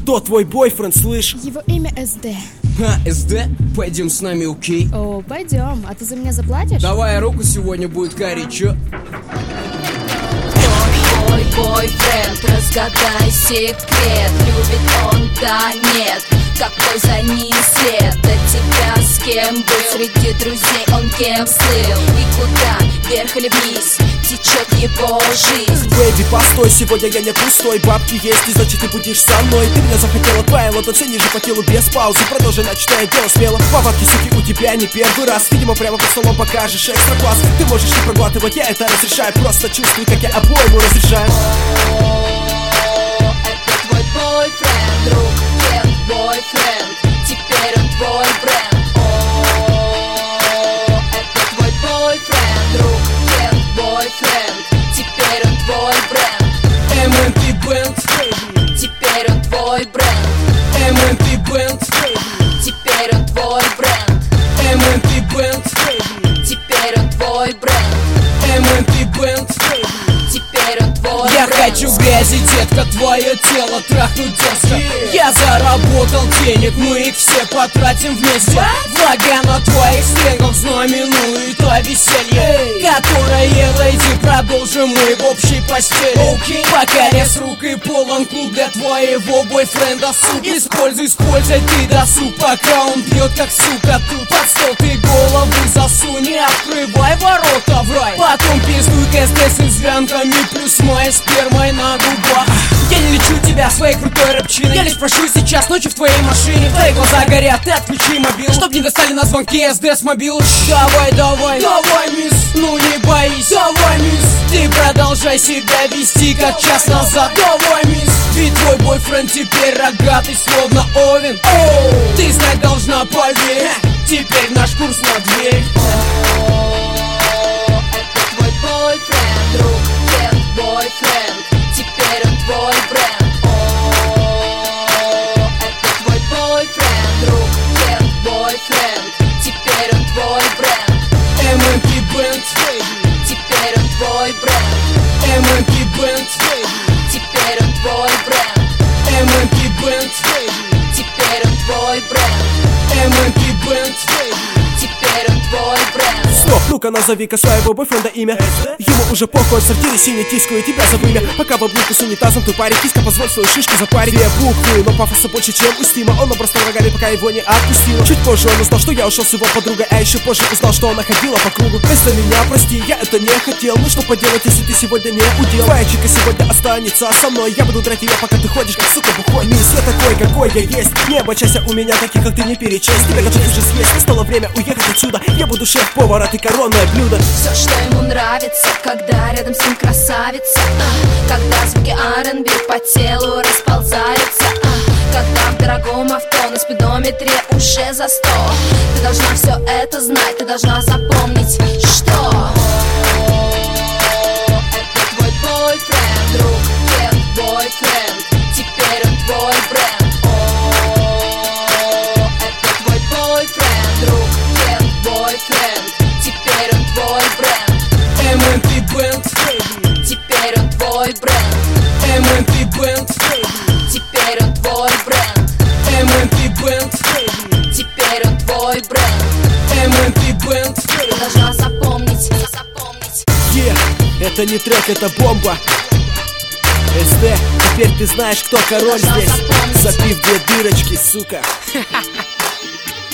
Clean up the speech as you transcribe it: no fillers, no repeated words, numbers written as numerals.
Кто твой бойфренд, слышь? Его имя СД. СД? Пойдем с нами, окей? О, пойдем. А ты за меня заплатишь? Давай руку, сегодня будет горячо. Твой бойфренд, разгадай секрет. Любит он, да, нет. Какой за ним след? До тебя с кем был? Среди друзей он кем слыл? И куда, вверх или вниз, течет его жизнь? Бэйби, постой, сегодня я не пустой. Бабки есть, и значит ты будешь со мной. Ты меня захотела, твоя лото, все ниже по телу без паузы. Продолжай начатое дело смело. Повадки, суки, у тебя не первый раз. Видимо, прямо под столом покажешь экстра класс. Ты можешь не проглатывать, я это разрешаю. Просто чувствуй, как я обоему разрешаю. Это твой бойфренд, друг, нет, бойфренд. Теперь он твой бренд. Это твой бойфренд, друг, нет, бойфренд. Теперь он твой бренд. МНП Бенд. Теперь он твой бренд. МНП Бенд. Теперь он твой бренд. МНП Бенд. Теперь он твой бренд. МНП Бенд. Теперь он твой Я бренд. хочу грязи, детка, твое тело трахнуть дерзко. Я заработал денег, мы их все потратим вместе. Влага на твоих сленгах знаменует то веселье, которое, леди, продолжим мы в общей постели. Пока лес рук и полон клуб для твоего бойфренда, суп. Используй ты досуг, пока он пьет как сука. Тут под стол ты голову засунь, не открывай ворота в рай. Потом пиздуй КСД с извянками, плюс моей спермой на губах. Я не лечу тебя своей крутой рэпчиной. Я лишь прошу сейчас ночью в твоей машине. Твои глаза горят, ты отключи мобил, чтоб не достали на звонки СД с мобил. Давай, давай, давай, мисс, ну не боись. Давай, мисс, ты продолжай себя вести, как час назад. Давай, мисс, ведь твой бойфренд теперь рогатый, словно Овен. Ты знать должна, поверь, теперь наш курс на дверь. Это твой бойфренд, друг, нет, бойфренд. Теперь он твой бренд. Это твой бойфренд, друг, нет, бойфренд. Теперь он твой бренд. МНП Бенд. Теперь он твой бренд. МНП Бенд. Теперь он твой бренд. МНП Бенд. Теперь он твой бренд. МНП Бенд. Теперь он твой бренд. Стоп, ну-ка назови-ка своего бойфренда имя. Ему уже похуй, он в сортире синий тискаю тебя за вымя. Пока в облуку с унитазом ты парень, киска, позволь свою шишку запарить. Две буквы, но пафоса больше, чем у Стима. Он обрастал рогами, пока его не отпустила. Чуть позже он узнал, что я ушел с его подругой, а еще позже узнал, что она ходила по кругу. Из-за меня, прости, я это не хотел. Ну что поделать, если ты сегодня не удел? Твоя чика сегодня останется со мной. Я буду драть ее, пока ты ходишь, как сука бухой. Мисс, я такой, какой я есть. Не обольщайся, у меня таких, как ты, не перечесть. Тебя готов уже съесть, настало время уехать отсюда. Я буду шеф-повар, а ты коронное блюдо. Все, что ему нравится, когда рядом с ним красавица, когда звуки R&B по телу расползаются, когда в дорогом авто на спидометре уже за 100. Ты должна все это знать, ты должна запомнить, что это твой бойфренд, друг, нет, бойфренд. Теперь он твой бренд. Это твой бойфренд, друг, нет, бойфренд. Теперь он твой бренд. МНП Бенд. Теперь он твой бренд. МНП Бенд. Теперь он твой бренд. МНП Бенд. Теперь он твой бренд. МНП Бенд. Ты должна запомнить. Это не трек, это бомба. СД, теперь ты знаешь, кто король здесь. Запив две дырочки, сука.